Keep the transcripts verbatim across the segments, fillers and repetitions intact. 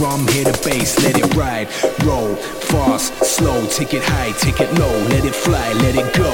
Drum, hit the bass, let it ride, roll, fast, slow, take it high, take it low, let it fly, let it go.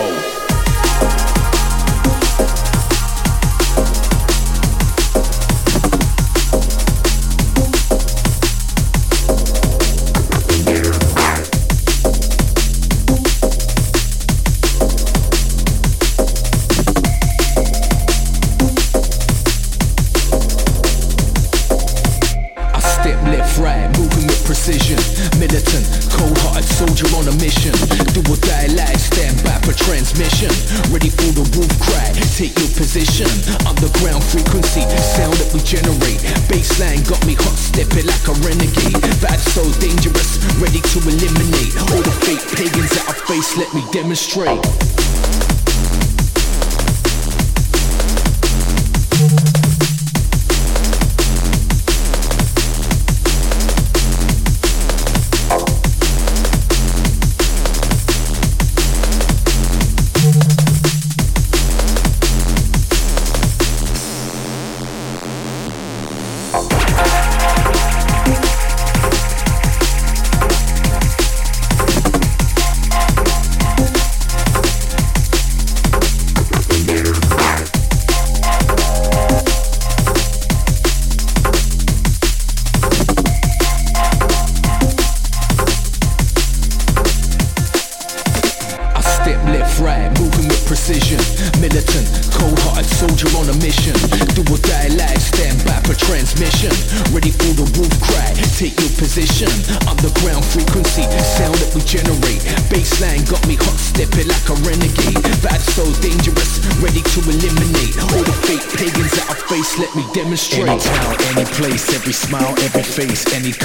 Militant, cold-hearted soldier on a mission. Do or die live, stand by for transmission. Ready for the wolf cry, take your position. Underground frequency, sound that we generate. Bassline got me hot, stepping like a renegade. Vibe so dangerous, ready to eliminate all the fake pagans that I face, let me demonstrate. Right, moving with precision. Militant, cold-hearted soldier on a mission. Do or die live, stand by for transmission. Ready for the wolf cry, take your position. Underground frequency, sound that we generate. Bassline got me hot, stepping like a renegade. Vibe so dangerous, ready to eliminate all the fake pagans that I face, let me demonstrate. Any town, any place, every smile, every face, any